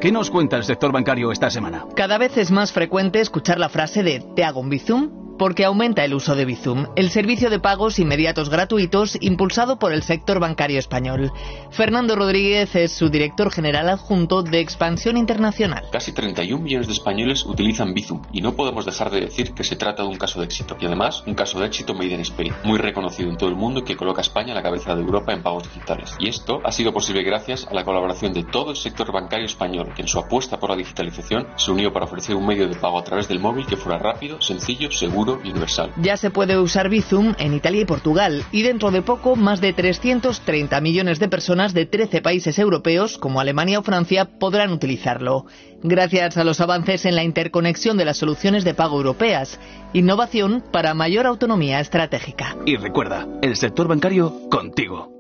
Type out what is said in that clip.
¿Qué nos cuenta el sector bancario esta semana? Cada vez es más frecuente escuchar la frase de ¿te hago un Bizum? Porque aumenta el uso de Bizum, el servicio de pagos inmediatos gratuitos impulsado por el sector bancario español. Fernando Rodríguez es su director general adjunto de Expansión Internacional. Casi 31 millones de españoles utilizan Bizum y no podemos dejar de decir que se trata de un caso de éxito. Y además, un caso de éxito made in Spain, muy reconocido en todo el mundo y que coloca a España a la cabeza de Europa en pagos digitales. Y esto ha sido posible gracias a la colaboración de todo el sector bancario español, que en su apuesta por la digitalización se unió para ofrecer un medio de pago a través del móvil que fuera rápido, sencillo, seguro y universal. Ya se puede usar Bizum en Italia y Portugal, y dentro de poco más de 330 millones de personas de 13 países europeos, como Alemania o Francia, podrán utilizarlo. Gracias a los avances en la interconexión de las soluciones de pago europeas, innovación para mayor autonomía estratégica. Y recuerda, el sector bancario contigo.